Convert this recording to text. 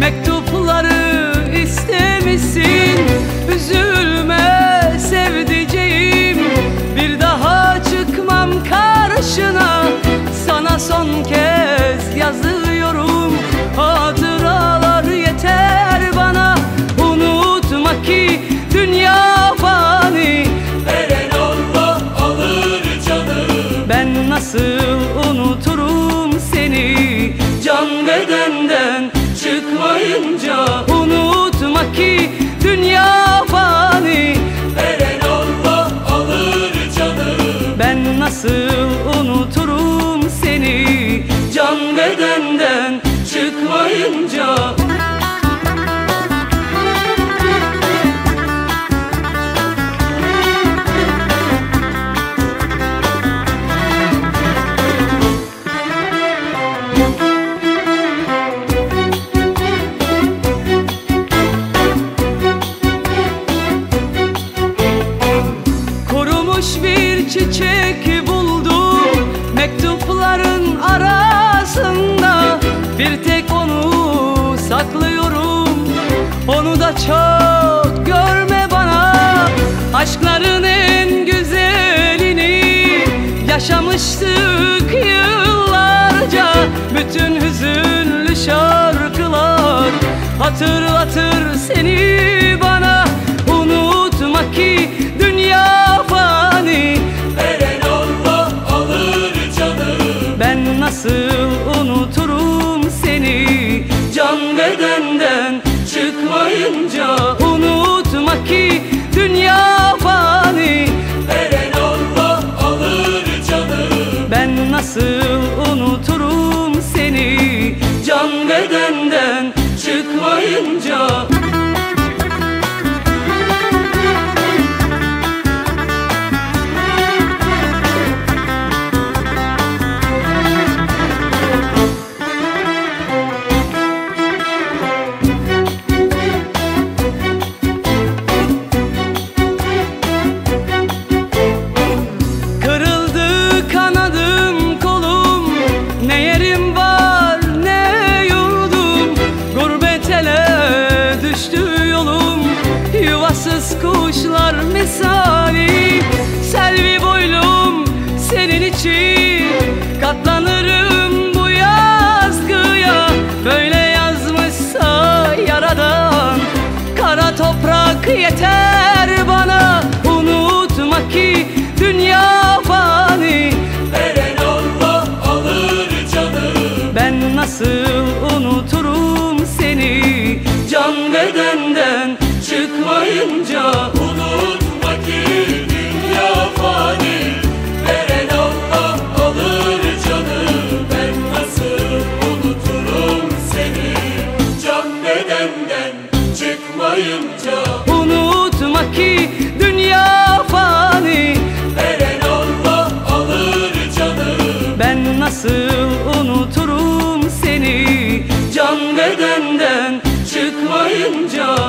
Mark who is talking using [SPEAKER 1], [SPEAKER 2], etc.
[SPEAKER 1] Mektupları istemişsin, üzülme sevdiceğim. Bir daha çıkmam karşına, sana son kez yazıyorum. Hatıralar yeter bana, unutma ki dünya fani.
[SPEAKER 2] Veren Allah alır canım.
[SPEAKER 1] Ben nasıl unuturum seni, can bedenden çıkmayınca. Unutma ki dünya fani.
[SPEAKER 2] Veren Allah alır canım.
[SPEAKER 1] Ben nasıl unuturum seni, can bedenden çıkmayınca. Bir çiçek buldum mektupların arasında. Bir tek onu saklıyorum, onu da çok görme bana. Aşkların en güzelini yaşamıştık yıllarca. Bütün hüzünlü şarkılar hatırlatır seni bana. Unutma ki dünya fani.
[SPEAKER 2] Veren Allah alır canım.
[SPEAKER 1] Ben nasıl unuturum seni, can bedenden çıkmayınca. Unutma ki dünya fani.
[SPEAKER 2] Veren Allah alır canım.
[SPEAKER 1] Ben nasıl unuturum seni, can bedenden çıkmayınca. Yuvasız kuşlar misali, selvi boylum senin için. Katlanırım bu yazgıya, böyle yazmışsa yaradan. Kara toprak yeter bana, unutma ki dünya fani.
[SPEAKER 2] Veren Allah alır canım.
[SPEAKER 1] Ben nasıl unuturum seni, can bedenden çıkmayınca.
[SPEAKER 2] Unutma ki dünya fani. Veren Allah alır canım. Ben nasıl unuturum seni, can bedenden çıkmayınca.
[SPEAKER 1] Unutma ki dünya fani.
[SPEAKER 2] Veren Allah alır canım.
[SPEAKER 1] Ben nasıl unuturum seni, can bedenden çıkmayınca.